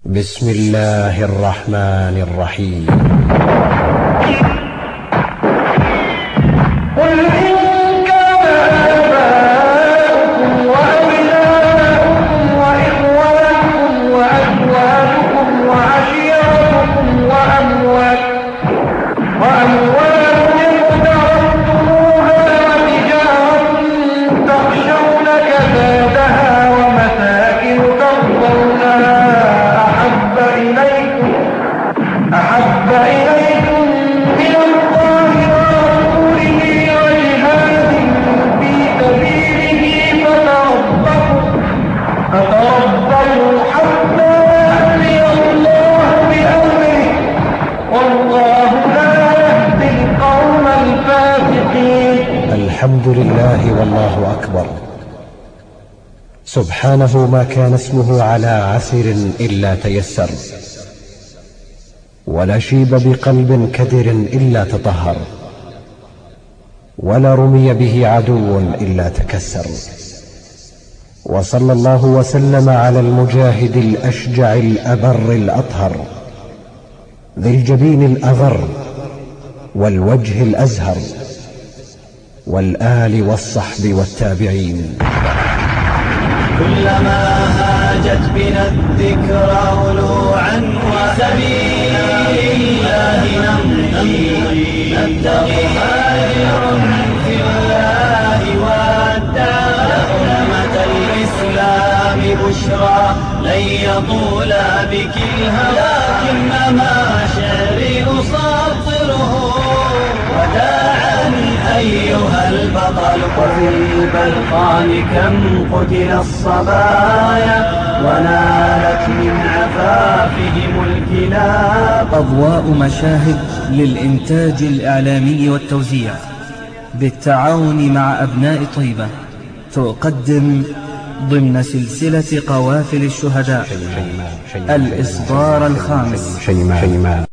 بسم الله الرحمن الرحيم. قل إن كان آباؤكم وأبناؤكم وإخوانكم وأزواجكم وعشيرتكم وأموال اقترفتموها وتجارة تخشون كسادها ومساكن ترضونها أحب إليكم من الله ورسوله وجهاد في سبيله فتربصوا حتى يأتي الله بأمره والله لا يهدي القوم الفاسقين. الحمد لله والله أكبر. سبحانه ما كان اسمه على عسر إلا تيسر، ولا شيب بقلب كدر إلا تطهر، ولا رمي به عدو إلا تكسر. وصلى الله وسلم على المجاهد الأشجع الأبر الأطهر، ذي الجبين الأغر والوجه الأزهر، والآل والصحب والتابعين. كلما هاجت بنا الذكرى ولوعا وسبيل الله نبتغي هاجر في الله والدار أمة الإسلام بشرى لن يطول بك الهوى إنما شعري أساطره وداعا أيها البطل. وفي البلقان كم قتل الصبايا ونالت من عفافهم الكلاب. أضواء مشاهد للإنتاج الإعلامي والتوزيع بالتعاون مع أبناء طيبة تقدم ضمن سلسلة قوافل الشهداء الإصدار الخامس. شيماء